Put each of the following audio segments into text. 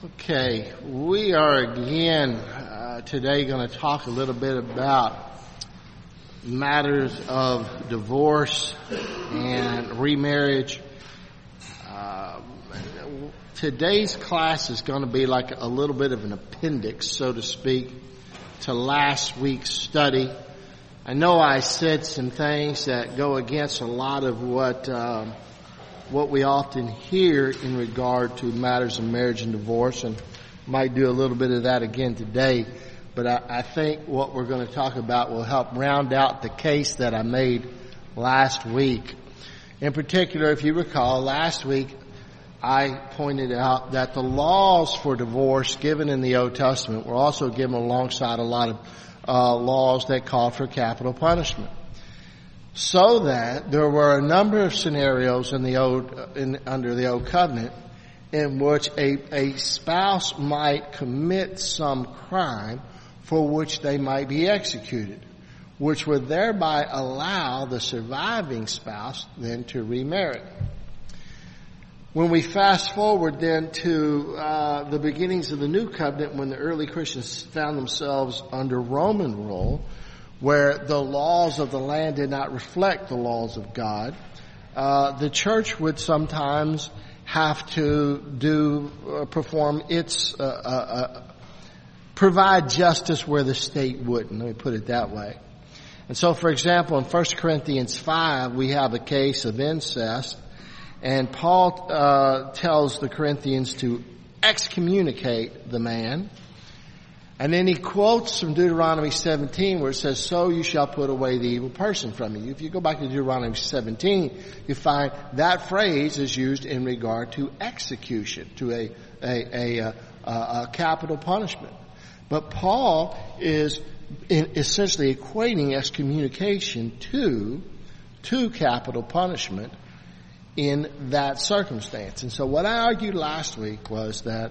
Okay, we are again today going to talk a little bit about matters of divorce and remarriage. Today's class is going to be like a little bit of an appendix, so to speak, to last week's study. I know I said some things that go against a lot of what we often hear in regard to matters of marriage and divorce, and might do a little bit of that again today. But I think what we're going to talk about will help round out the case that I made last week. In particular, if you recall, last week I pointed out that the laws for divorce given in the Old Testament were also given alongside a lot of laws that called for capital punishment. So that there were a number of scenarios under the Old Covenant in which a spouse might commit some crime for which they might be executed, which would thereby allow the surviving spouse then to remarry. When we fast forward then to the beginnings of the New Covenant, when the early Christians found themselves under Roman rule, where the laws of the land did not reflect the laws of God, the church would sometimes have to provide justice where the state wouldn't. Let me put it that way. And so, for example, in 1 Corinthians 5, we have a case of incest, and Paul tells the Corinthians to excommunicate the man. And then he quotes from Deuteronomy 17 where it says, "So you shall put away the evil person from you." If you go back to Deuteronomy 17, you find that phrase is used in regard to execution, to a capital punishment. But Paul is essentially equating excommunication to capital punishment in that circumstance. And so what I argued last week was that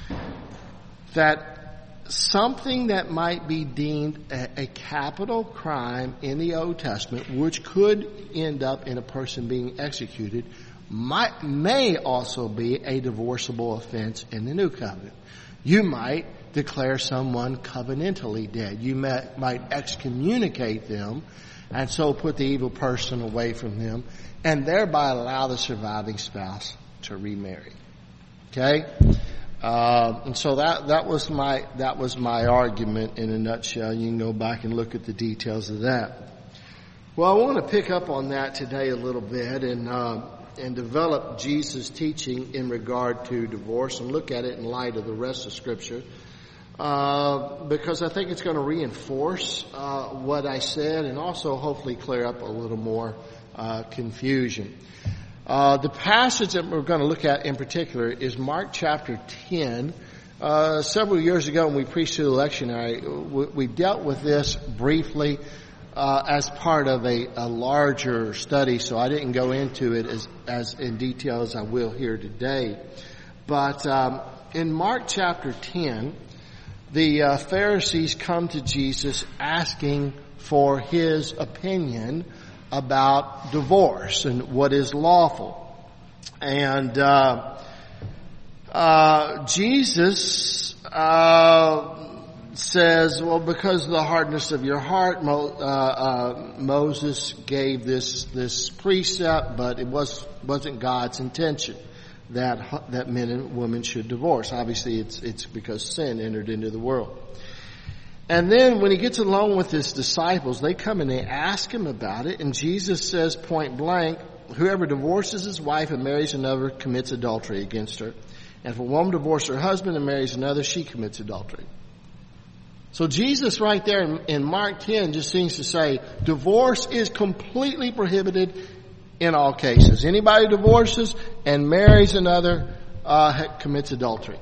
something that might be deemed a capital crime in the Old Testament, which could end up in a person being executed, may also be a divorceable offense in the New Covenant. You might declare someone covenantally dead. You might excommunicate them and so put the evil person away from them and thereby allow the surviving spouse to remarry. Okay? And so that was my argument in a nutshell. You can go back and look at the details of that. Well, I want to pick up on that today a little bit and develop Jesus' teaching in regard to divorce and look at it in light of the rest of Scripture, because I think it's going to reinforce what I said and also hopefully clear up a little more confusion. The passage that we're going to look at in particular is Mark chapter 10. Several years ago when we preached to the lectionary, we dealt with this briefly as part of a larger study, so I didn't go into it as in detail as I will here today. But in Mark chapter 10, the Pharisees come to Jesus asking for his opinion about divorce and what is lawful. And Jesus says, well, because of the hardness of your heart, Moses gave this precept, but it wasn't God's intention that men and women should divorce. Obviously, it's because sin entered into the world. And then when he gets along with his disciples, they come and they ask him about it. And Jesus says point blank, whoever divorces his wife and marries another commits adultery against her. And if a woman divorces her husband and marries another, she commits adultery. So Jesus right there in Mark 10 just seems to say divorce is completely prohibited in all cases. Anybody who divorces and marries another commits adultery.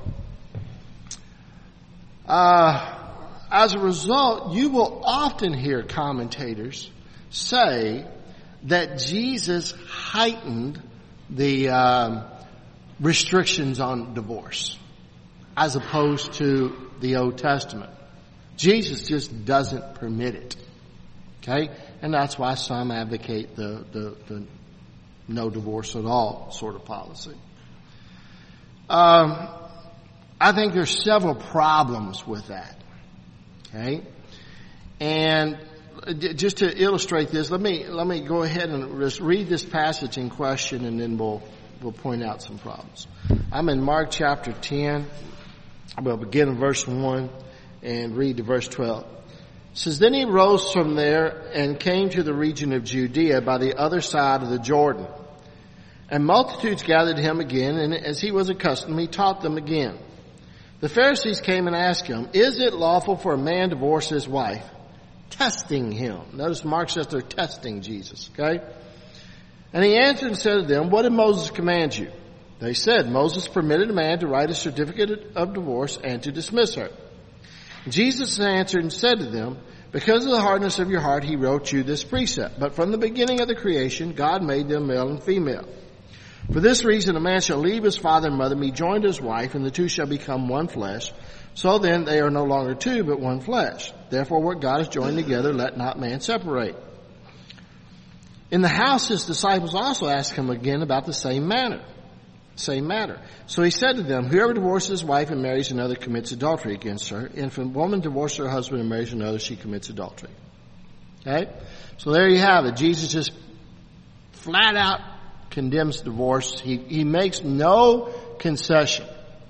As a result, you will often hear commentators say that Jesus heightened the restrictions on divorce as opposed to the Old Testament. Jesus just doesn't permit it. Okay? And that's why some advocate the no divorce at all sort of policy. I think there's several problems with that. Okay? And just to illustrate this, let me go ahead and just read this passage in question, and then we'll point out some problems. I'm in Mark chapter 10. We'll begin in verse 1 and read to verse 12. It says, Then he rose from there and came to the region of Judea by the other side of the Jordan. And multitudes gathered him again, and as he was accustomed, he taught them again. The Pharisees came and asked him, Is it lawful for a man to divorce his wife? Testing him. Notice Mark says they're testing Jesus, okay? And he answered and said to them, What did Moses command you? They said, Moses permitted a man to write a certificate of divorce and to dismiss her. Jesus answered and said to them, Because of the hardness of your heart, he wrote you this precept. But from the beginning of the creation, God made them male and female. For this reason, a man shall leave his father and mother, be joined to his wife, and the two shall become one flesh. So then they are no longer two, but one flesh. Therefore, what God has joined together, let not man separate. In the house, his disciples also asked him again about the same matter. So he said to them, Whoever divorces his wife and marries another commits adultery against her. And if a woman divorces her husband and marries another, she commits adultery. Okay? So there you have it. Jesus just flat out condemns divorce. He makes no concession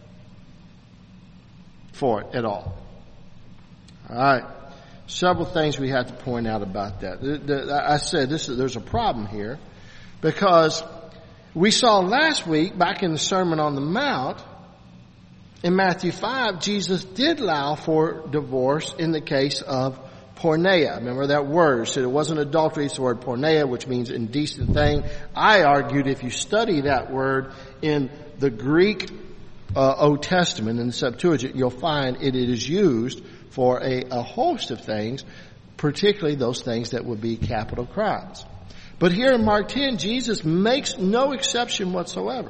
for it at all. All right. Several things we have to point out about that. I said there's a problem here because we saw last week back in the Sermon on the Mount in Matthew 5, Jesus did allow for divorce in the case of porneia. Remember that word? It said it wasn't adultery, it's the word porneia, which means indecent thing. I argued if you study that word in the Greek Old Testament, in the Septuagint, you'll find it is used for a host of things, particularly those things that would be capital crimes. But here in Mark 10, Jesus makes no exception whatsoever.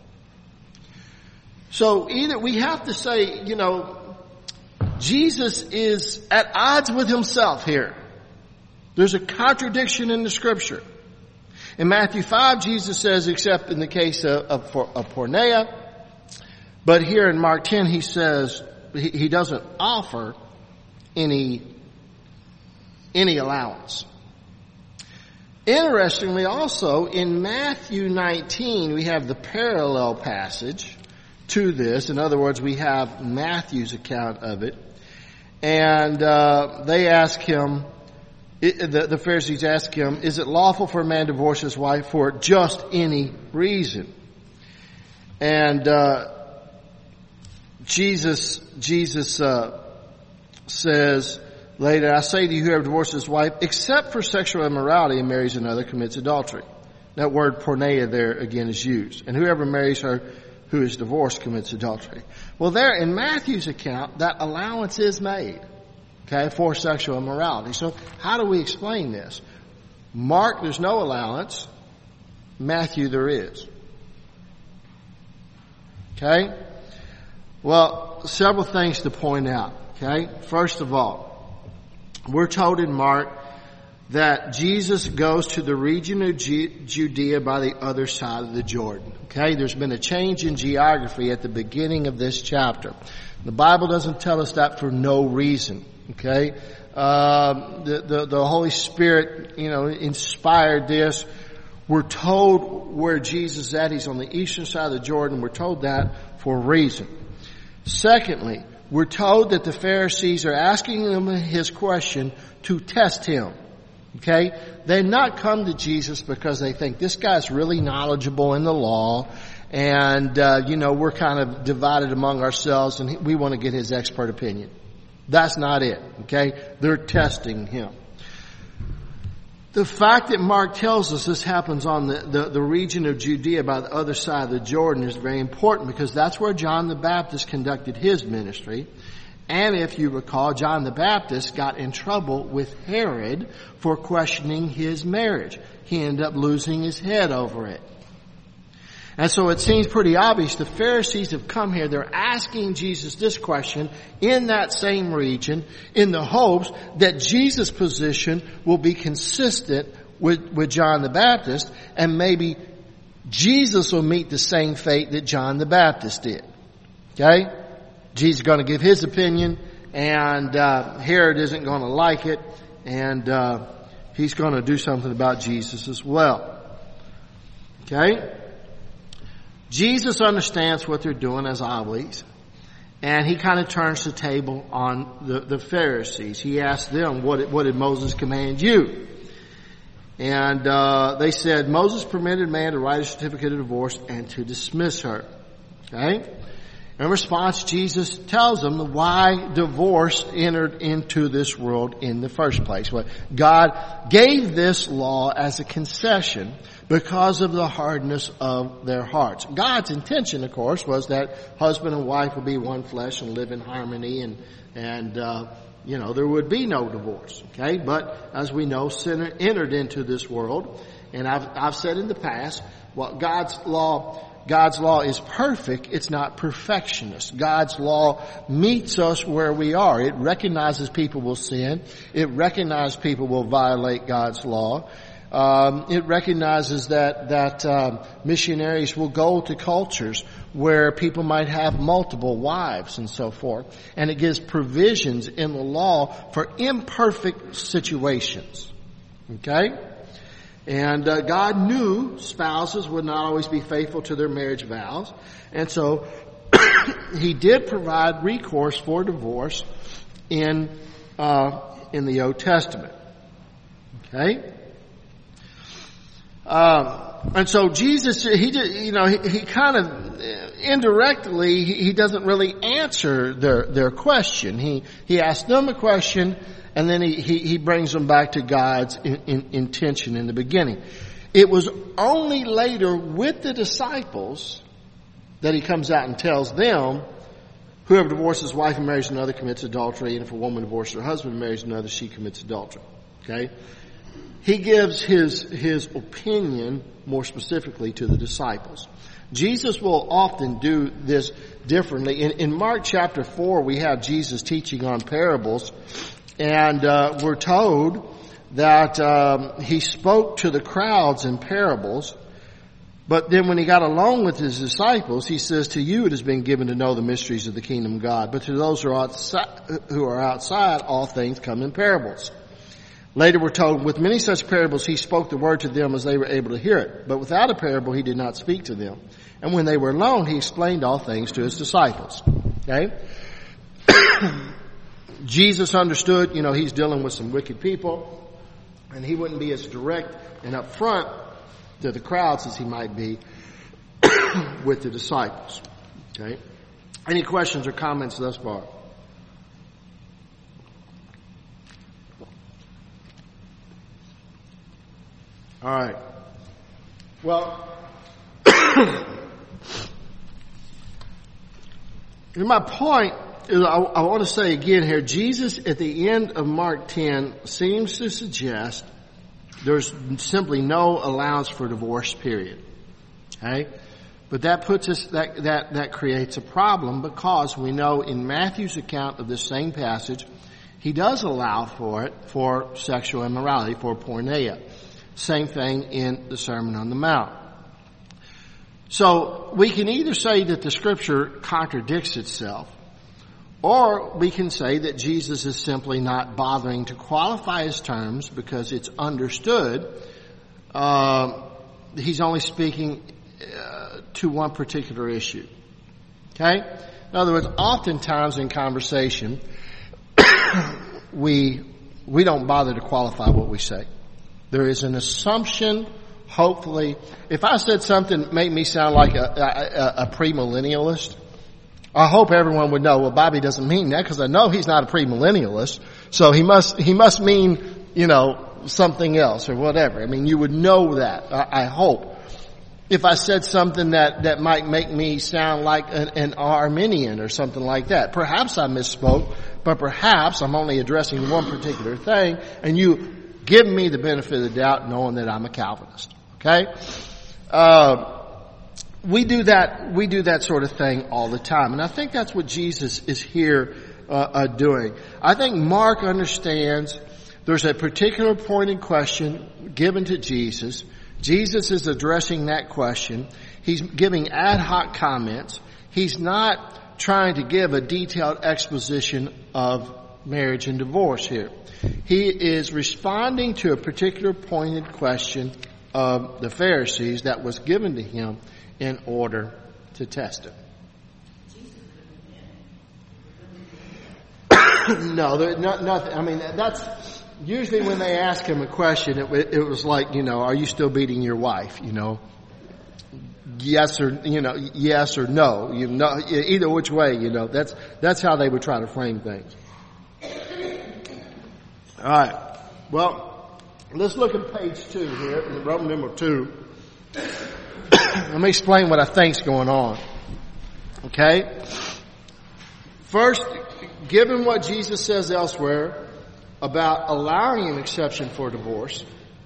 So either we have to say, Jesus is at odds with himself here. There's a contradiction in the scripture. In Matthew 5, Jesus says, except in the case of porneia. But here in Mark 10, he says he doesn't offer any allowance. Interestingly, also, in Matthew 19, we have the parallel passage to this. In other words, we have Matthew's account of it. And they ask him, the Pharisees ask him, is it lawful for a man to divorce his wife for just any reason? And Jesus says later, I say to you, whoever divorces his wife, except for sexual immorality and marries another, commits adultery. That word porneia there again is used. And whoever marries her who is divorced commits adultery. Well, there in Matthew's account, that allowance is made, okay, for sexual immorality. So how do we explain this? Mark, there's no allowance. Matthew, there is. Okay? Well, several things to point out, okay? First of all, we're told in Mark that Jesus goes to the region of Judea by the other side of the Jordan. Okay, there's been a change in geography at the beginning of this chapter. The Bible doesn't tell us that for no reason. Okay, the Holy Spirit, inspired this. We're told where Jesus is at. He's on the eastern side of the Jordan. We're told that for a reason. Secondly, we're told that the Pharisees are asking him his question to test him. Okay? They've not come to Jesus because they think this guy's really knowledgeable in the law and, we're kind of divided among ourselves and we want to get his expert opinion. That's not it. Okay? They're testing him. The fact that Mark tells us this happens on the region of Judea by the other side of the Jordan is very important because that's where John the Baptist conducted his ministry. And if you recall, John the Baptist got in trouble with Herod for questioning his marriage. He ended up losing his head over it. And so it seems pretty obvious the Pharisees have come here. They're asking Jesus this question in that same region in the hopes that Jesus' position will be consistent with John the Baptist and maybe Jesus will meet the same fate that John the Baptist did. Okay? Jesus is going to give his opinion, and Herod isn't going to like it, and he's going to do something about Jesus as well. Okay? Jesus understands what they're doing as always, and he kind of turns the table on the Pharisees. He asks them, what did Moses command you? And they said, Moses permitted man to write a certificate of divorce and to dismiss her. Okay? In response, Jesus tells them why divorce entered into this world in the first place. Well, God gave this law as a concession because of the hardness of their hearts. God's intention, of course, was that husband and wife would be one flesh and live in harmony, and there would be no divorce. Okay, but as we know, sin entered into this world, and I've said in the past, God's law is perfect. It's not perfectionist. God's law meets us where we are. It recognizes people will sin. It recognizes people will violate God's law. It recognizes that missionaries will go to cultures where people might have multiple wives and so forth. And it gives provisions in the law for imperfect situations. Okay? And God knew spouses would not always be faithful to their marriage vows. And so he did provide recourse for divorce in the Old Testament. Okay? And so Jesus, he kind of indirectly, he doesn't really answer their question. He asks them a question, and then he brings them back to God's intention in the beginning. It was only later with the disciples that he comes out and tells them, whoever divorces his wife and marries another commits adultery, and if a woman divorces her husband and marries another, she commits adultery. Okay? He gives his opinion more specifically to the disciples. Jesus will often do this differently. In Mark chapter 4, we have Jesus teaching on parables, and we're told that he spoke to the crowds in parables, but then when he got along with his disciples, he says, to you it has been given to know the mysteries of the kingdom of God, but to those who are outside, all things come in parables. Later we're told, with many such parables he spoke the word to them as they were able to hear it. But without a parable he did not speak to them. And when they were alone he explained all things to his disciples. Okay? Jesus understood, he's dealing with some wicked people, and he wouldn't be as direct and upfront to the crowds as he might be with the disciples. Okay? Any questions or comments thus far? All right. Well, my point is, I want to say again here, Jesus at the end of Mark 10 seems to suggest there's simply no allowance for divorce, period. Okay? But that puts us, that creates a problem, because we know in Matthew's account of this same passage, he does allow for it for sexual immorality, for porneia. Same thing in the Sermon on the Mount. So we can either say that the scripture contradicts itself, or we can say that Jesus is simply not bothering to qualify his terms because it's understood he's only speaking to one particular issue. Okay? In other words, oftentimes in conversation, we don't bother to qualify what we say. There is an assumption, hopefully. If I said something that made me sound like a premillennialist, I hope everyone would know, well, Bobby doesn't mean that, because I know he's not a premillennialist. So he must mean, something else or whatever. I mean, you would know that, I hope. If I said something that might make me sound like an Arminian or something like that, perhaps I misspoke, but perhaps I'm only addressing one particular thing, and you give me the benefit of the doubt knowing that I'm a Calvinist. Okay? We do that sort of thing all the time. And I think that's what Jesus is here doing. I think Mark understands there's a particular pointed question given to Jesus. Jesus is addressing that question. He's giving ad hoc comments. He's not trying to give a detailed exposition of marriage and divorce here. He is responding to a particular pointed question of the Pharisees that was given to him in order to test him. No, nothing. I mean, that's usually when they ask him a question, it was like, are you still beating your wife? Yes or no. Either which way, that's how they would try to frame things. All right. Well, let's look at page 2 here, Roman numeral 2. Let me explain what I think's going on. Okay? First, given what Jesus says elsewhere about allowing an exception for divorce,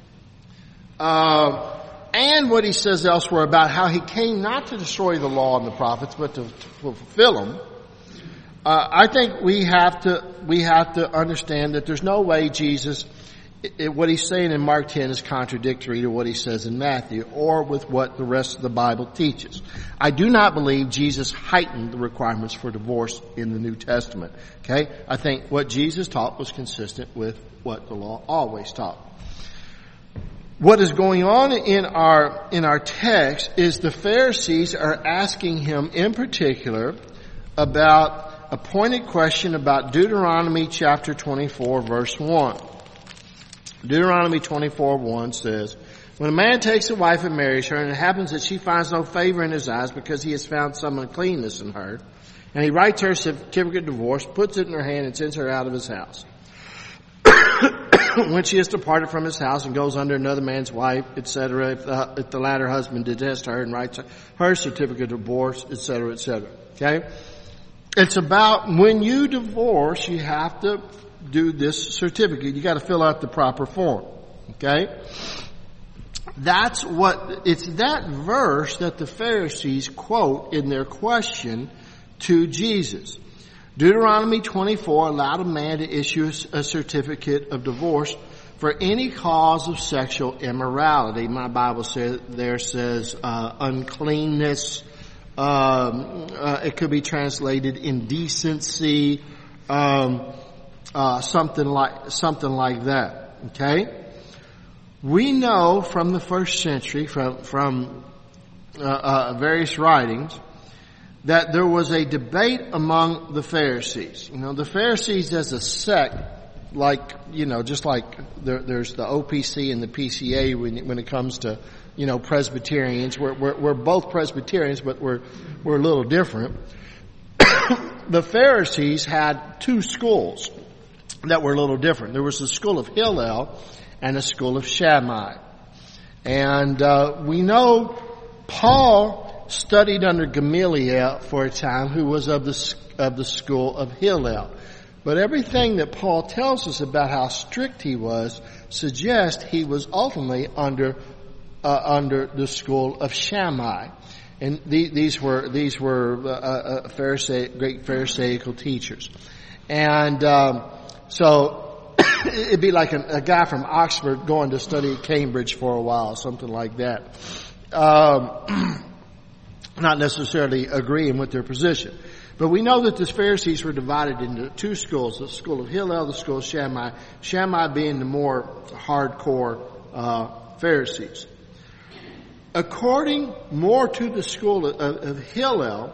and what he says elsewhere about how he came not to destroy the law and the prophets, but to fulfill them, I think we have to understand that there's no way Jesus, what he's saying in Mark 10 is contradictory to what he says in Matthew or with what the rest of the Bible teaches. I do not believe Jesus heightened the requirements for divorce in the New Testament. Okay? I think what Jesus taught was consistent with what the law always taught. What is going on in our text is the Pharisees are asking him in particular about a pointed question about Deuteronomy chapter 24 verse 1. Deuteronomy 24:1 says, when a man takes a wife and marries her, and it happens that she finds no favor in his eyes because he has found some uncleanness in her, and he writes her a certificate of divorce, puts it in her hand, and sends her out of his house. When she has departed from his house and goes under another man's wife, etc., if the latter husband detests her and writes her certificate of divorce, etc., etc. Okay? It's about when you divorce, you have to do this certificate. You got to fill out the proper form. Okay? It's that verse that the Pharisees quote in their question to Jesus. Deuteronomy 24 allowed a man to issue a certificate of divorce for any cause of sexual immorality. My Bible says uncleanness. It could be translated indecency, something like that. Okay? We know from the first century, from various writings, that there was a debate among the Pharisees. The Pharisees as a sect, just like there's the OPC and the PCA when it comes to, Presbyterians. We're both Presbyterians, but we're a little different. The Pharisees had two schools that were a little different. There was the school of Hillel and a school of Shammai. And we know Paul studied under Gamaliel for a time, who was of the school of Hillel. But everything that Paul tells us about how strict he was suggests he was ultimately under the school of Shammai. And these were great Pharisaical teachers. And so it'd be like a guy from Oxford going to study at Cambridge for a while, something like that. Not necessarily agreeing with their position. But we know that the Pharisees were divided into two schools, the school of Hillel, the school of Shammai, Shammai being the more hardcore Pharisees. According more to the school of Hillel,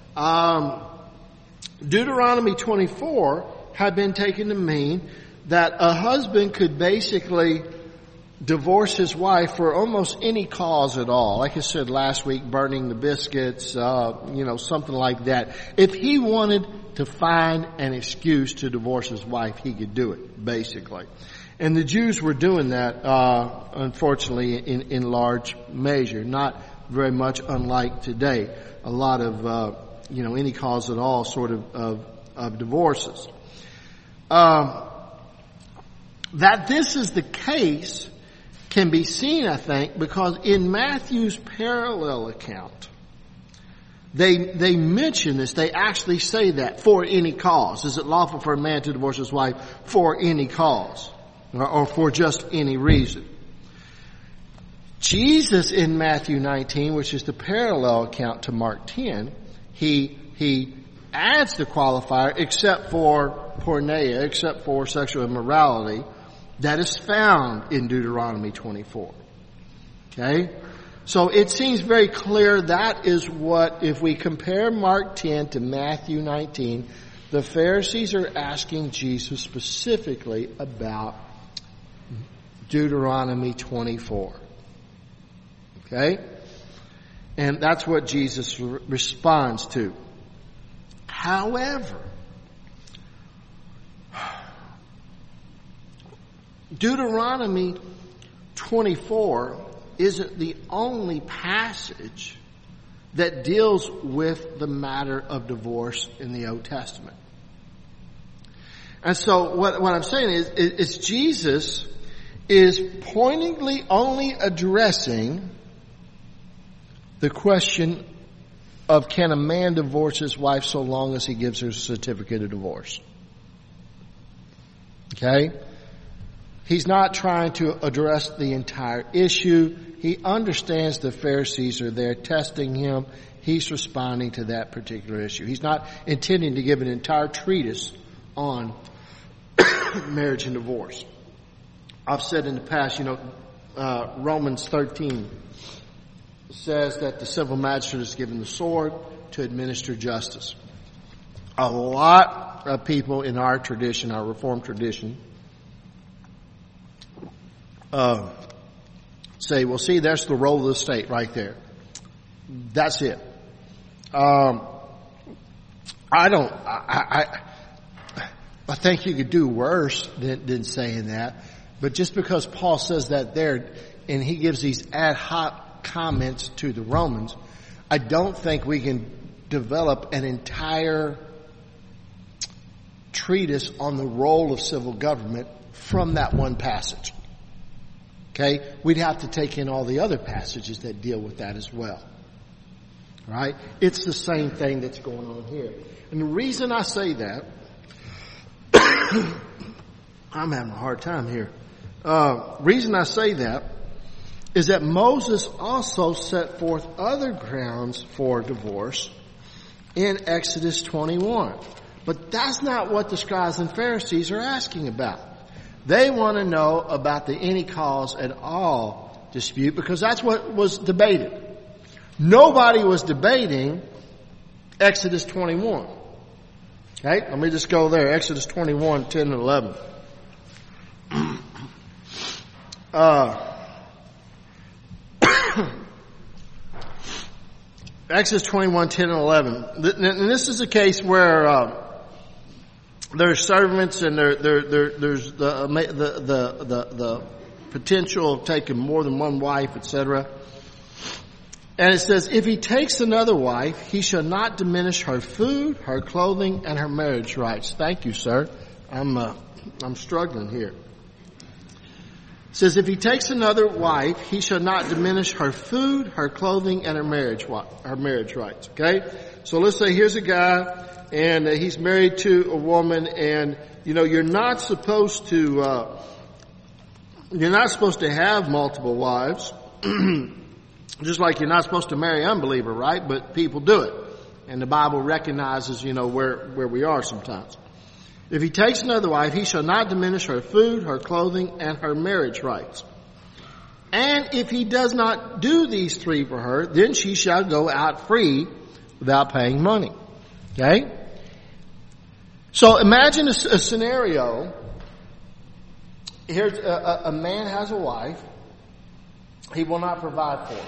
Deuteronomy 24 had been taken to mean that a husband could basically divorce his wife for almost any cause at all. Like I said last week, burning the biscuits, something like that. If he wanted to find an excuse to divorce his wife, he could do it, basically. And the Jews were doing that, unfortunately, in large measure. Not very much unlike today. A lot of, any cause at all sort of divorces. That this is the case can be seen, I think, because in Matthew's parallel account, they mention this. They actually say that, for any cause. Is it lawful for a man to divorce his wife for any cause? Or for just any reason? Jesus in Matthew 19, which is the parallel account to Mark 10, he adds the qualifier, except for porneia, except for sexual immorality, that is found in Deuteronomy 24. Okay? So it seems very clear that is what, if we compare Mark 10 to Matthew 19, the Pharisees are asking Jesus specifically about Deuteronomy 24. Okay? And that's what Jesus responds to. However, Deuteronomy 24 isn't the only passage that deals with the matter of divorce in the Old Testament. And so what I'm saying is Jesus is pointedly only addressing the question of, can a man divorce his wife so long as he gives her a certificate of divorce? Okay? He's not trying to address the entire issue. He understands the Pharisees are there testing him. He's responding to that particular issue. He's not intending to give an entire treatise on marriage and divorce. I've said in the past, Romans 13 says that the civil magistrate is given the sword to administer justice. A lot of people in our tradition, our Reformed tradition, say, well, see, that's the role of the state right there. That's it. I think you could do worse than saying that. But just because Paul says that there, and he gives these ad hoc comments to the Romans, I don't think we can develop an entire treatise on the role of civil government from that one passage. Okay? We'd have to take in all the other passages that deal with that as well. Right? It's the same thing that's going on here. And the reason I say that, I'm having a hard time here. Reason I say that is that Moses also set forth other grounds for divorce in Exodus 21. But that's not what the scribes and Pharisees are asking about. They want to know about the any cause at all dispute, because that's what was debated. Nobody was debating Exodus 21. Okay, let me just go there. Exodus 21, 10 and 11. Exodus 21, 10 and 11. And this is a case where there's servants and there's the potential of taking more than one wife, etc. And it says, if he takes another wife, he shall not diminish her food, her clothing, and her marriage rights. Thank you, sir. I'm struggling here. It says, if he takes another wife, he shall not diminish her food, her clothing, and her marriage rights. Okay? So let's say here's a guy, and he's married to a woman, and you're not supposed to have multiple wives. Just like you're not supposed to marry an unbeliever, right? But people do it. And the Bible recognizes, where we are sometimes. If he takes another wife, he shall not diminish her food, her clothing, and her marriage rights. And if he does not do these three for her, then she shall go out free without paying money. Okay? So imagine a scenario. Here's a man has a wife. He will not provide for her.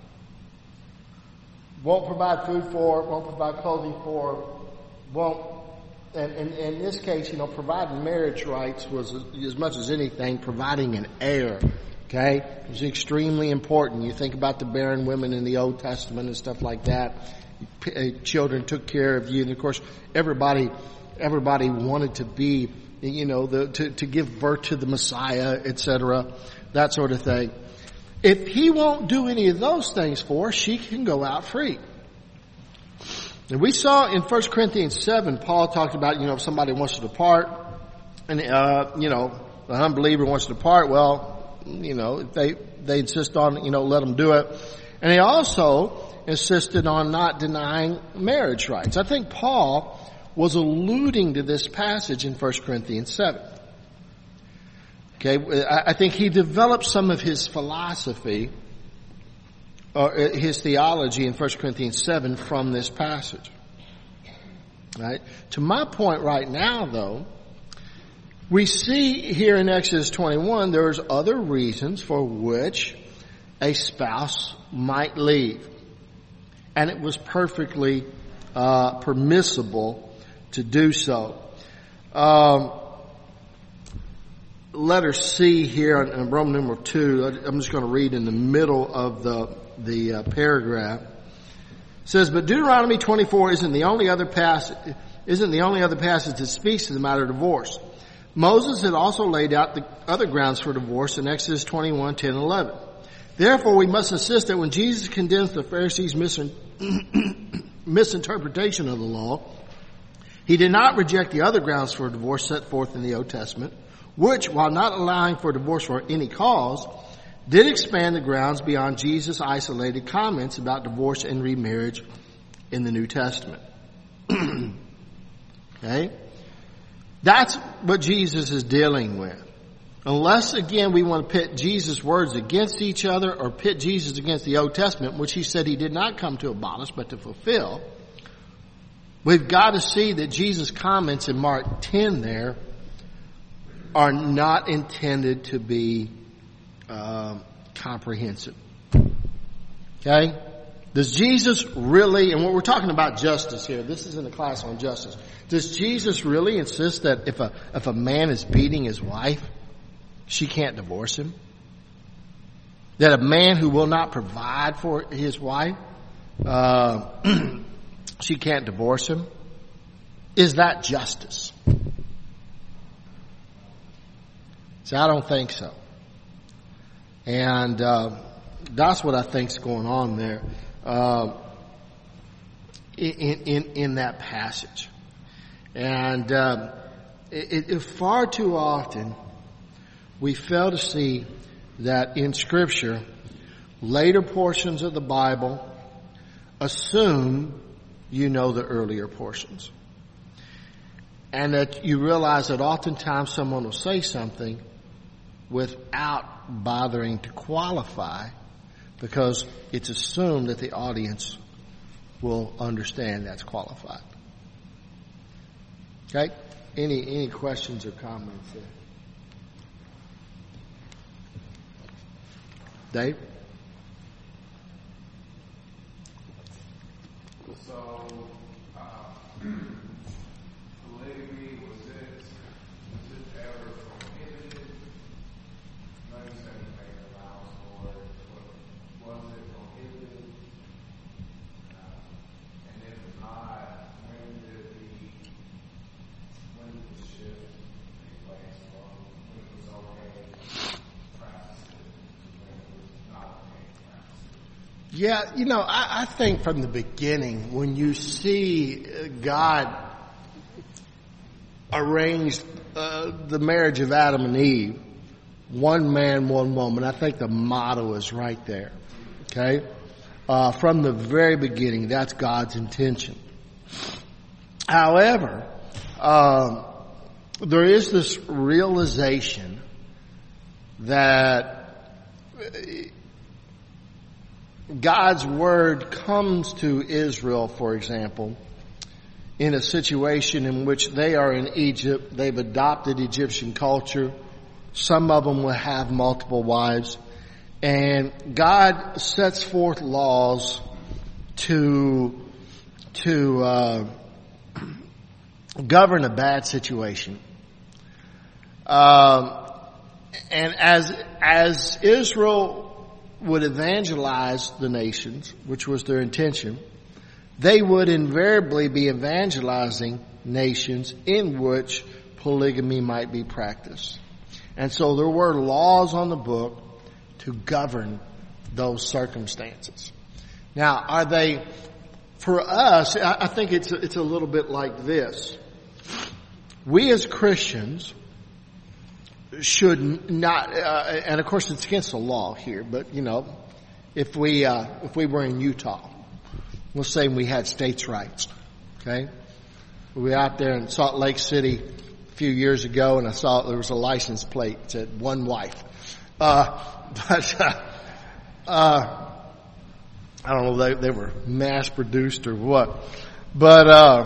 Won't provide food for her, won't provide clothing for her, and in this case, providing marriage rights was as much as anything providing an heir. Okay? It was extremely important. You think about the barren women in the Old Testament and stuff like that. Children took care of you, and of course, everybody wanted to be, to give birth to the Messiah, etc., that sort of thing. If he won't do any of those things for her, she can go out free. And we saw in 1 Corinthians 7, Paul talked about, if somebody wants to depart, and, the unbeliever wants to depart, well, if they insist on, let them do it. And he also insisted on not denying marriage rights. I think Paul was alluding to this passage in 1 Corinthians 7. Okay, I think he developed some of his philosophy, or his theology in 1 Corinthians 7 from this passage. Right? To my point right now, though, we see here in Exodus 21 there's other reasons for which a spouse might leave. And it was perfectly permissible to do so. Letter C here in Roman numeral 2, I'm just going to read in the middle of the paragraph. It says, but Deuteronomy 24 isn't the only other passage that speaks to the matter of divorce. Moses had also laid out the other grounds for divorce in Exodus 21, 10, and 11. Therefore, we must insist that when Jesus condemns the Pharisees' misinterpretation of the law, he did not reject the other grounds for divorce set forth in the Old Testament, which, while not allowing for divorce for any cause, did expand the grounds beyond Jesus' isolated comments about divorce and remarriage in the New Testament. Okay? That's what Jesus is dealing with. Unless, again, we want to pit Jesus' words against each other or pit Jesus against the Old Testament, which he said he did not come to abolish but to fulfill, we've got to see that Jesus' comments in Mark 10 there are not intended to be comprehensive. Okay? Does Jesus really, and what we're talking about justice here, this isn't a class on justice. Does Jesus really insist that if a man is beating his wife, she can't divorce him? That a man who will not provide for his wife, she can't divorce him? Is that justice? See, I don't think so. And that's what I think's going on there in that passage. And far too often we fail to see that in Scripture, later portions of the Bible assume you know the earlier portions. And that you realize that oftentimes someone will say something without bothering to qualify because it's assumed that the audience will understand that's qualified. Okay? Any questions or comments there? Dave? So, polygamy, was it ever prohibited? No, you said you made allowance for it, but was it prohibited? And if not, when did the shift take place? Or when it was okay to practice it, when it was not okay to practice it? Yeah, I think from the beginning, when you see God arranged the marriage of Adam and Eve, one man, one woman, I think the motto is right there. Okay? From the very beginning, that's God's intention. However, there is this realization that God's word comes to Israel, for example, in a situation in which they are in Egypt. They've adopted Egyptian culture. Some of them will have multiple wives. And God sets forth laws to govern a bad situation. And as Israel would evangelize the nations, which was their intention, they would invariably be evangelizing nations in which polygamy might be practiced. And so there were laws on the book to govern those circumstances. Now, are they, for us, I think it's a little bit like this. We as Christians should not, and of course it's against the law here, but if we were in Utah, we'll say we had states' rights, okay? We were out there in Salt Lake City a few years ago, and I saw there was a license plate that said one wife. I don't know if they were mass produced or what, but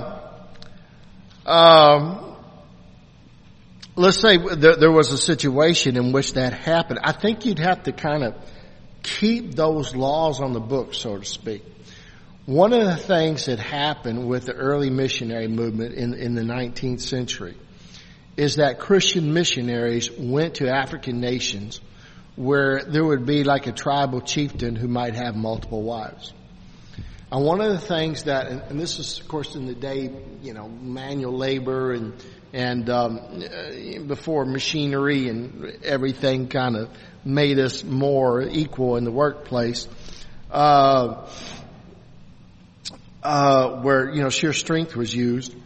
let's say there was a situation in which that happened. I think you'd have to kind of keep those laws on the books, so to speak. One of the things that happened with the early missionary movement in the 19th century is that Christian missionaries went to African nations where there would be like a tribal chieftain who might have multiple wives. And one of the things that, and this is of course in the day, manual labor and before machinery and everything kind of made us more equal in the workplace, where, sheer strength was used.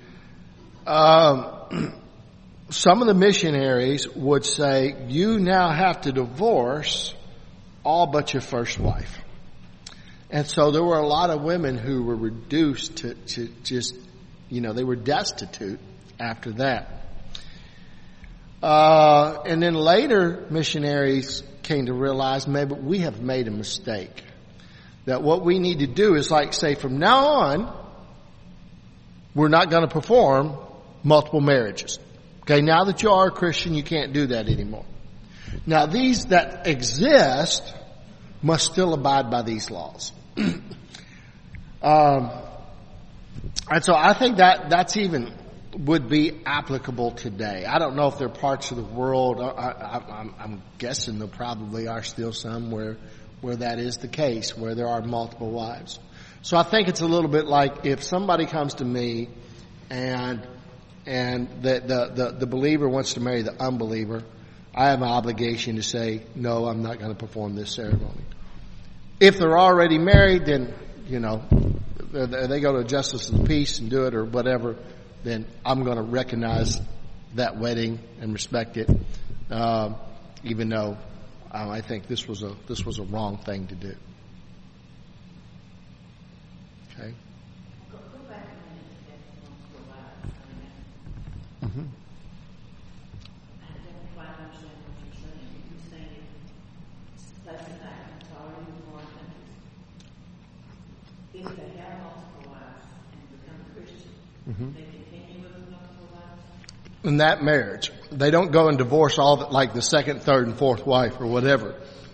Some of the missionaries would say, you now have to divorce all but your first wife. And so there were a lot of women who were reduced to just, they were destitute after that. And then later missionaries came to realize maybe we have made a mistake. That what we need to do is say from now on, we're not going to perform multiple marriages. Okay, now that you are a Christian, you can't do that anymore. Now these that exist must still abide by these laws. And so I think that's even would be applicable today. I don't know if there are parts of the world, I'm guessing there probably are still some where that is the case, where there are multiple wives. So I think it's a little bit like if somebody comes to me and the believer wants to marry the unbeliever, I have an obligation to say, no, I'm not going to perform this ceremony. If they're already married, then, they go to justice of the peace and do it or whatever, then I'm going to recognize that wedding and respect it, even though I think this was a wrong thing to do. Okay. Go back a minute to that multiple wives. Mm-hmm. I don't quite understand what you're saying. You're saying places like Ontario and foreign countries, if they have multiple wives and become Christian, they continue with multiple wives? In that marriage, they don't go and divorce the second, third, and fourth wife or whatever.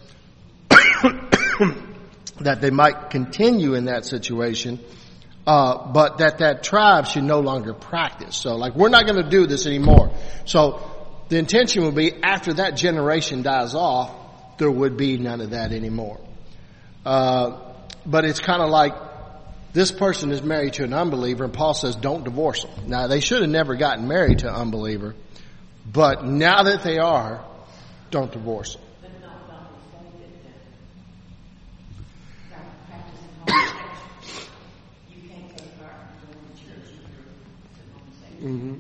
That they might continue in that situation, but that tribe should no longer practice. So we're not going to do this anymore. So the intention would be after that generation dies off, there would be none of that anymore. But it's kind of like this person is married to an unbeliever and Paul says don't divorce them. Now they should have never gotten married to an unbeliever, but now that they are, don't divorce them. Mm-hmm.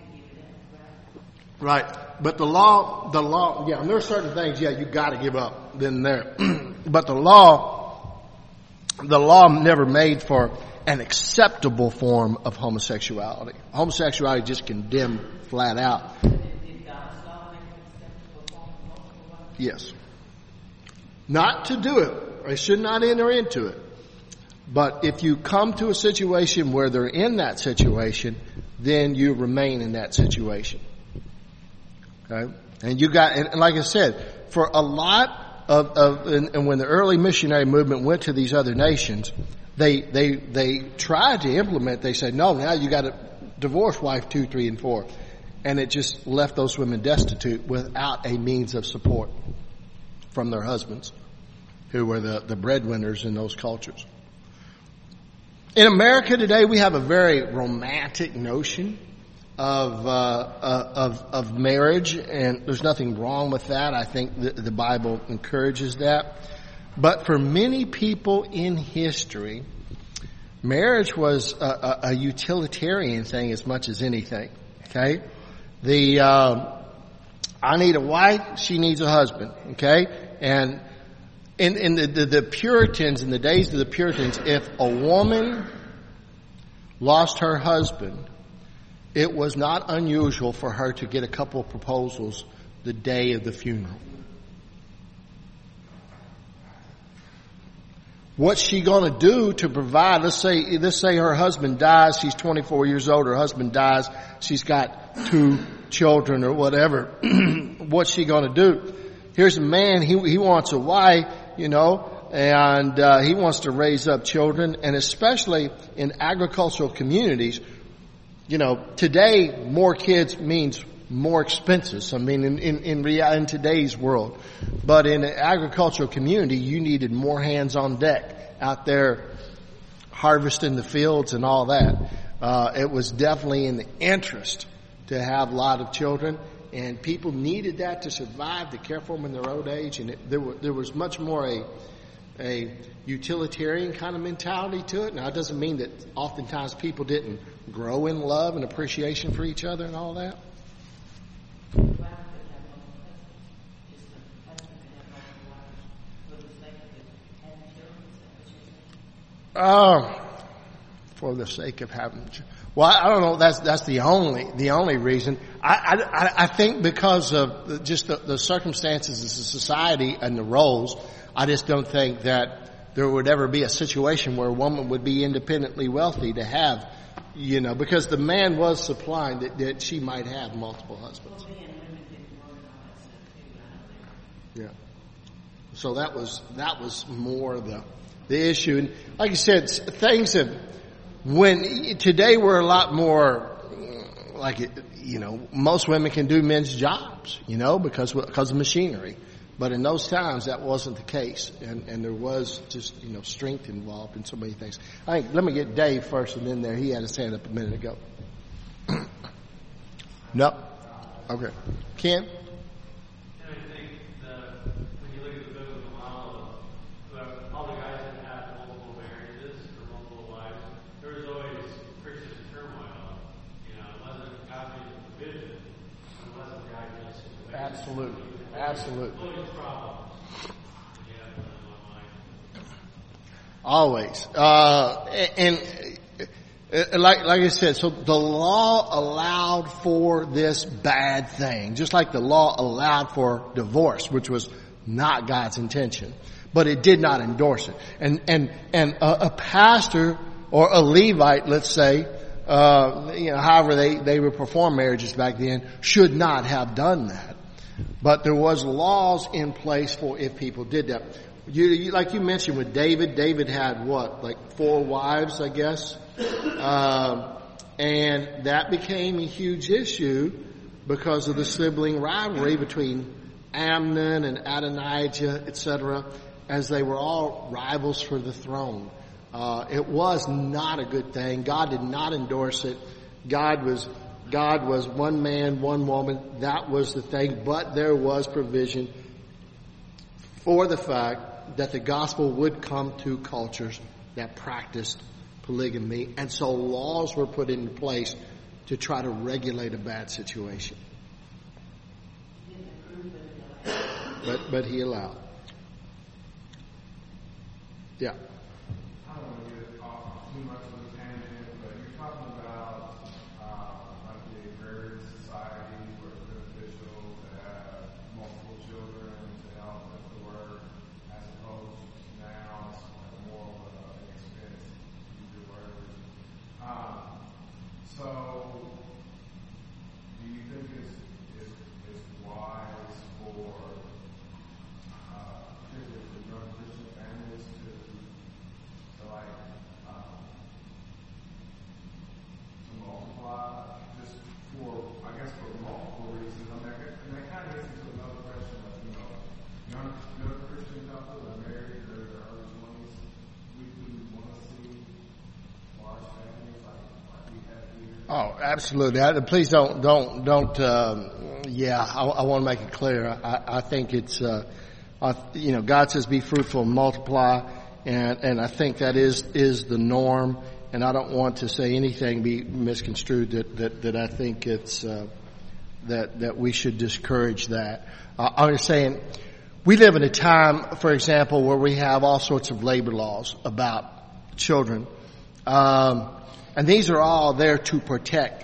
Right. But the law, yeah, and there are certain things, you gotta give up then there. But the law never made for an acceptable form of homosexuality. Homosexuality just condemned flat out. Did God's law make an acceptable form of homosexuality? Yes. Not to do it. They should not enter into it. But if you come to a situation where they're in that situation, then you remain in that situation. Okay? And and like I said, for a lot and when the early missionary movement went to these other nations, they tried to implement, they said, no, now you got to divorce wife 2, 3, and 4. And it just left those women destitute without a means of support from their husbands, who were the breadwinners in those cultures. In America today, we have a very romantic notion of marriage, and there's nothing wrong with that. I think the Bible encourages that. But for many people in history, marriage was a utilitarian thing as much as anything. Okay, I need a wife, she needs a husband. Okay, and in the Puritans, in the days of the Puritans, if a woman lost her husband, it was not unusual for her to get a couple of proposals the day of the funeral. What's she going to do to provide? Let's say her husband dies. She's 24 years old. Her husband dies. She's got 2 children or whatever. What's she going to do? Here's a man. He wants a wife, and he wants to raise up children. And especially in agricultural communities, today more kids means more expenses. I mean, in today's world. But in an agricultural community, you needed more hands on deck out there harvesting the fields and all that. It was definitely in the interest to have a lot of children, and people needed that to survive, to care for them in their old age. And there was much more a utilitarian kind of mentality to it. Now, it doesn't mean that oftentimes people didn't grow in love and appreciation for each other and all that. For the sake of having, well, I don't know. That's the only reason. I think because of just the circumstances of society and the roles, I just don't think that there would ever be a situation where a woman would be independently wealthy to have, because the man was supplying that she might have multiple husbands. Yeah. So that was more the issue. And like I said, things have, today we're a lot more most women can do men's jobs, because of machinery. But in those times, that wasn't the case. And there was just, strength involved in so many things. Let me get Dave first and then there. He had his hand up a minute ago. No? Okay. Ken? Absolutely. Always. And like I said, so the law allowed for this bad thing, just like the law allowed for divorce, which was not God's intention, but it did not endorse it. And a pastor or a Levite, let's say, however they would perform marriages back then, should not have done that. But there was laws in place for if people did that. Like you mentioned with David had 4 wives, I guess. And that became a huge issue because of the sibling rivalry between Amnon and Adonijah, etc., as they were all rivals for the throne. It was not a good thing. God did not endorse it. God was one man, one woman. That was the thing. But there was provision for the fact that the gospel would come to cultures that practiced polygamy. And so laws were put into place to try to regulate a bad situation. But he allowed. Yeah. I don't want to get off too much of a tangent, but you're talking about the agrarian society where it's beneficial to have multiple children to help with the work, as opposed to now it's more of an expense to do workers. So, do you think it's wise for particularly for young Christian families to multiply just for multiple reasons? And that kind of gets into another question of, young Christian couples are married or in their early 20s. We want to see large families like we have here. Oh, absolutely. Please don't. I want to make it clear. I think it's, God says be fruitful and multiply. And I think that is the norm. And I don't want to say anything be misconstrued that I think it's, that we should discourage that. I'm just saying we live in a time, for example, where we have all sorts of labor laws about children. And these are all there to protect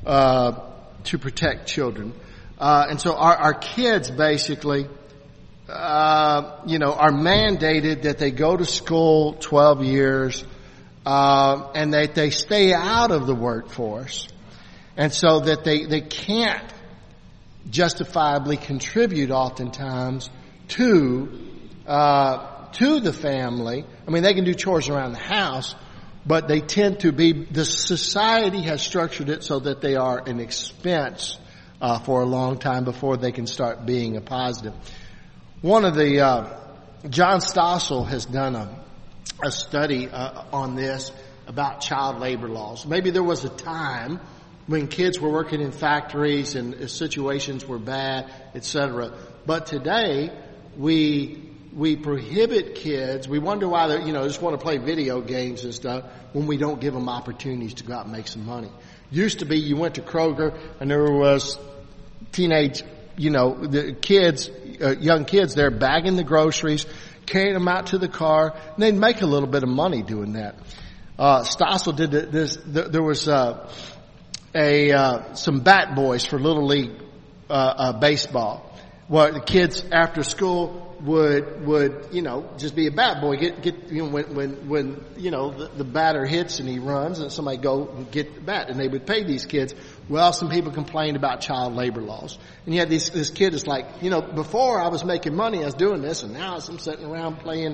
children. And so our kids basically, are mandated that they go to school 12 years, and that they stay out of the workforce. And so that they can't justifiably contribute oftentimes to the family. I mean, they can do chores around the house, but they tend to be, the society has structured it so that they are an expense for a long time before they can start being a positive. One of the, John Stossel has done a study on this about child labor laws. Maybe there was a time when kids were working in factories and situations were bad, etc. But today, we prohibit kids. We wonder why they, just want to play video games and stuff when we don't give them opportunities to go out and make some money. Used to be you went to Kroger and there was teenage, the kids, young kids there bagging the groceries, carrying them out to the car, and they'd make a little bit of money doing that. Stossel did this. There was some bat boys for Little League baseball. Well, the kids after school would just be a bat boy. When the batter hits and he runs, and somebody go and get the bat, and they would pay these kids. Well, some people complained about child labor laws, and you had this kid is like, before I was making money, I was doing this, and now I'm sitting around playing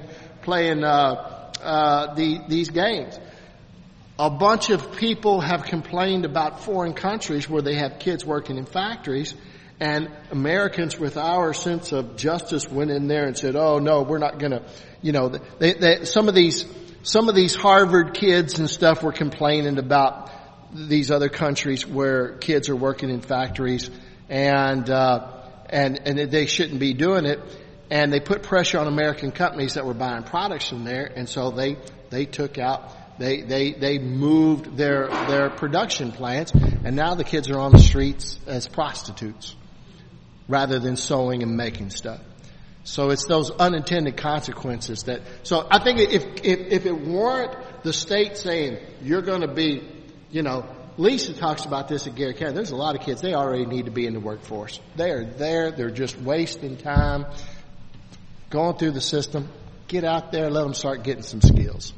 these games. A bunch of people have complained about foreign countries where they have kids working in factories, and Americans with our sense of justice went in there and said, "Oh no, we're not going to." Some of these Harvard kids and stuff were complaining about these other countries where kids are working in factories, and they shouldn't be doing it. And they put pressure on American companies that were buying products from there, and so they took out. They moved their production plants, and now the kids are on the streets as prostitutes rather than sewing and making stuff. So it's those unintended consequences that. So I think if it weren't the state saying you're going to be, Lisa talks about this at Gary County. There's a lot of kids, they already need to be in the workforce. They are there. They're just wasting time going through the system. Get out there, let them start getting some skills.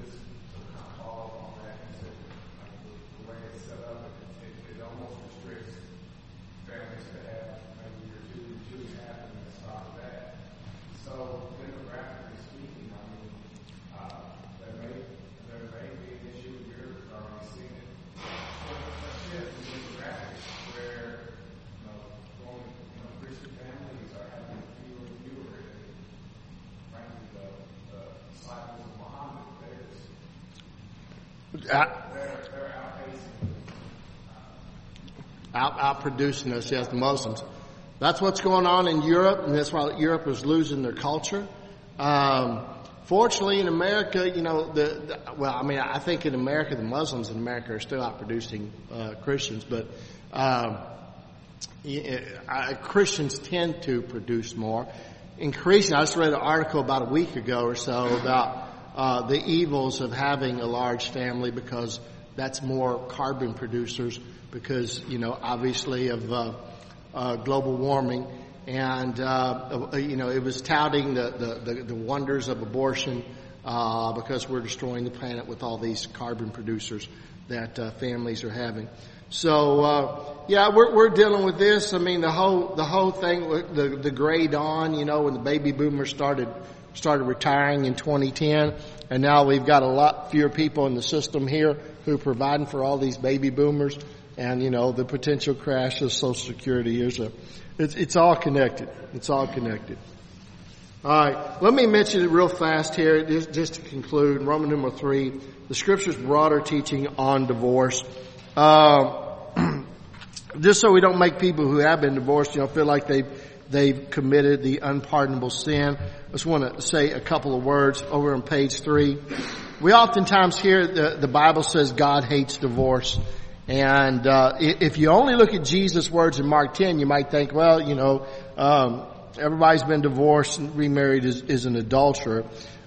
Outproducing us, yes, the Muslims. That's what's going on in Europe, and that's why Europe is losing their culture. Fortunately, in America, I think in America, the Muslims in America are still outproducing Christians, but Christians tend to produce more. Increasing, I just read an article about a week ago or so about the evils of having a large family, because that's more carbon producers because, obviously of global warming. And, it was touting the wonders of abortion because we're destroying the planet with all these carbon producers that families are having. So, we're dealing with this. I mean, the whole thing, the gray dawn, when the baby boomers started retiring in 2010, and now we've got a lot fewer people in the system here who are providing for all these baby boomers, and the potential crash of Social Security. It's all connected. It's all connected. All right, let me mention it real fast here, just to conclude. Roman numeral 3, the Scripture's broader teaching on divorce. Just so we don't make people who have been divorced, feel like they've committed the unpardonable sin. I just want to say a couple of words over on page 3. We oftentimes hear the Bible says God hates divorce. And if you only look at Jesus' words in Mark 10, you might think, well, everybody's been divorced and remarried is an adulterer.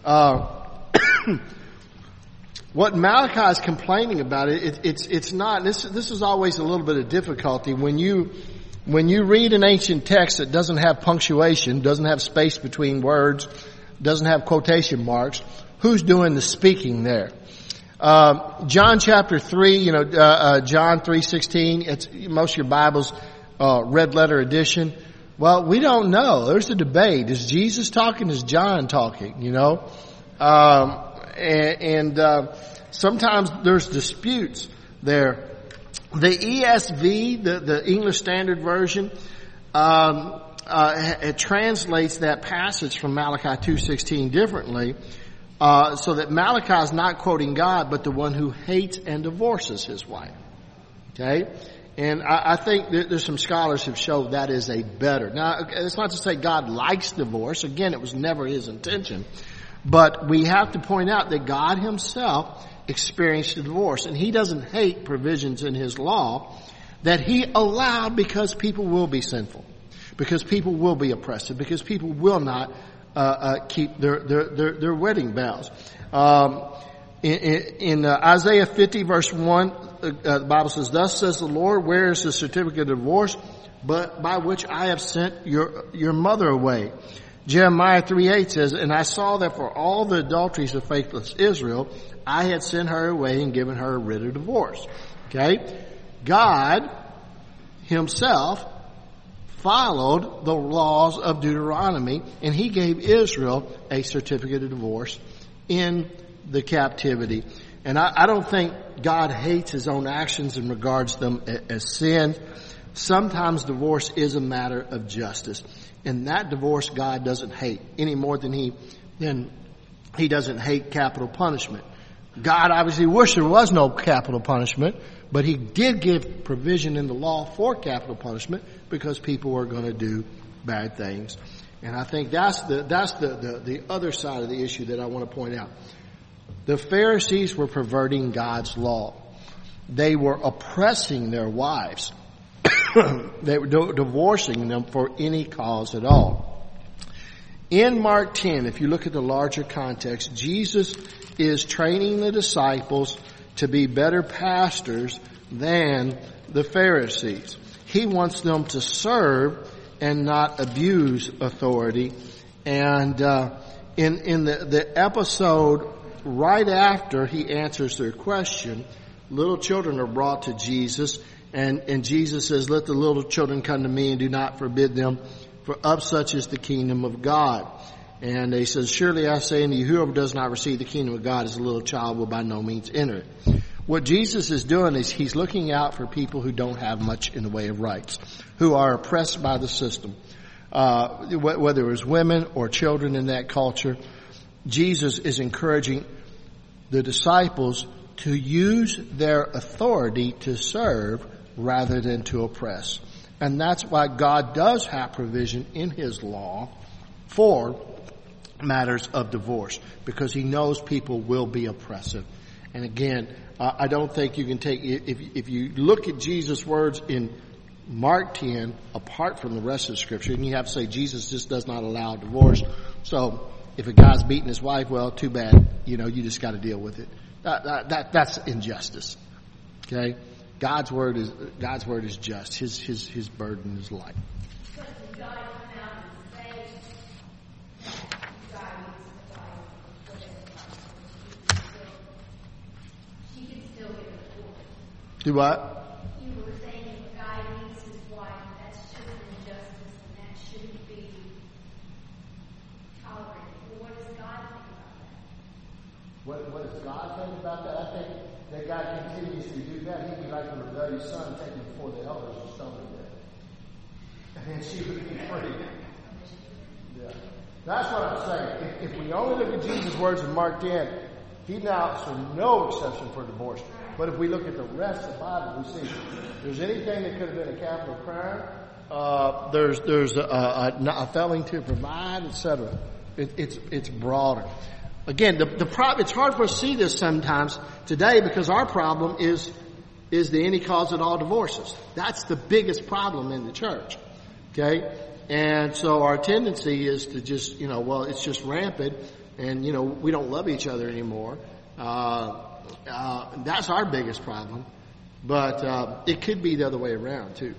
What Malachi is complaining about, it's not, this is always a little bit of difficulty. When you read an ancient text that doesn't have punctuation, doesn't have space between words, doesn't have quotation marks, who's doing the speaking there? John chapter 3, John 3:16, it's most of your Bible's, red letter edition. Well, we don't know. There's a debate. Is Jesus talking? Is John talking? Sometimes there's disputes there. The ESV, the English Standard Version, it translates that passage from Malachi 2:16 differently, so that Malachi is not quoting God, but the one who hates and divorces his wife. Okay? And I think that there's some scholars who've showed that is a better. Now, it's not to say God likes divorce. Again, it was never his intention. But we have to point out that God himself experienced a divorce. And he doesn't hate provisions in his law that he allowed because people will be sinful, because people will be oppressive, because people will not keep their wedding vows. In Isaiah 50 verse 1, the Bible says, "Thus says the Lord, where is the certificate of divorce, but by which I have sent your mother away?" Jeremiah 3:8 says, "And I saw that for all the adulteries of faithless Israel, I had sent her away and given her a writ of divorce." Okay? God himself followed the laws of Deuteronomy, and he gave Israel a certificate of divorce in the captivity. And I don't think God hates his own actions and regards them as sin. Sometimes divorce is a matter of justice. And that divorce God doesn't hate any more than he doesn't hate capital punishment. God obviously wished there was no capital punishment, but he did give provision in the law for capital punishment because people were going to do bad things. And I think that's the other side of the issue that I want to point out. The Pharisees were perverting God's law. They were oppressing their wives. They were divorcing them for any cause at all. In Mark 10, if you look at the larger context, Jesus is training the disciples to be better pastors than the Pharisees. He wants them to serve and not abuse authority. And in the episode right after he answers their question, little children are brought to Jesus, and Jesus says, "Let the little children come to me and do not forbid them, for of such is the kingdom of God." And he says, "Surely I say unto you, whoever does not receive the kingdom of God as a little child will by no means enter it." What Jesus is doing is he's looking out for people who don't have much in the way of rights, who are oppressed by the system, whether it was women or children in that culture. Jesus is encouraging the disciples to use their authority to serve rather than to oppress. And that's why God does have provision in his law for matters of divorce, because he knows people will be oppressive. And again, I don't think you can take, if you look at Jesus' words in Mark 10, apart from the rest of the scripture, and you have to say Jesus just does not allow divorce. So if a guy's beating his wife, well, too bad. You just got to deal with it. That's injustice. Okay? God's word is just. His burden is light. But did God come out and say, God needs to fight, she can still get a divorce? Do what? You were saying if a guy leaves his wife, that's just injustice and that shouldn't be tolerated. Well, what does God think about that? What does God think about that? I think that God continues to do that. He'd be like a rebellious son taken before the elders and stoned to death. And she would be free. Yeah. That's what I'm saying. If we only look at Jesus' words in Mark 10, he now for no exception for divorce. But if we look at the rest of the Bible, we see there's anything that could have been a capital crime. There's a failing to provide, etc. It's broader. Again, the problem, it's hard for us to see this sometimes today because our problem is the any cause at all divorces. That's the biggest problem in the church. Okay? And so our tendency is to just, well, it's just rampant and, we don't love each other anymore. That's our biggest problem. But it could be the other way around, too.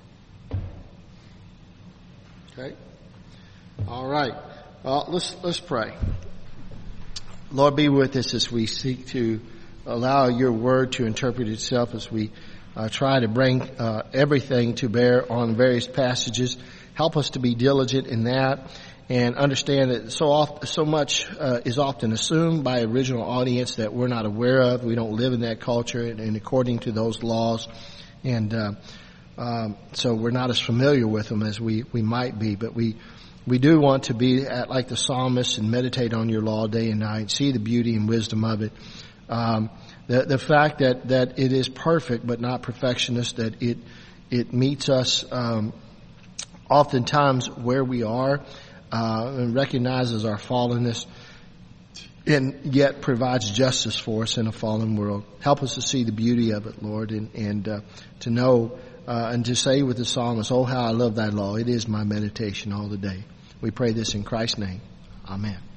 Okay? All right. Well, let's pray. Lord, be with us as we seek to allow your word to interpret itself, as we try to bring everything to bear on various passages. Help us to be diligent in that and understand that so much is often assumed by original audience that we're not aware of. We don't live in that culture and according to those laws. And so we're not as familiar with them as we might be. But we do want to be like the psalmist and meditate on your law day and night, see the beauty and wisdom of it. The fact that it is perfect but not perfectionist, that it meets us oftentimes where we are, and recognizes our fallenness, and yet provides justice for us in a fallen world. Help us to see the beauty of it, Lord, and to know and to say with the psalmist, "Oh, how I love thy law. It is my meditation all the day." We pray this in Christ's name. Amen.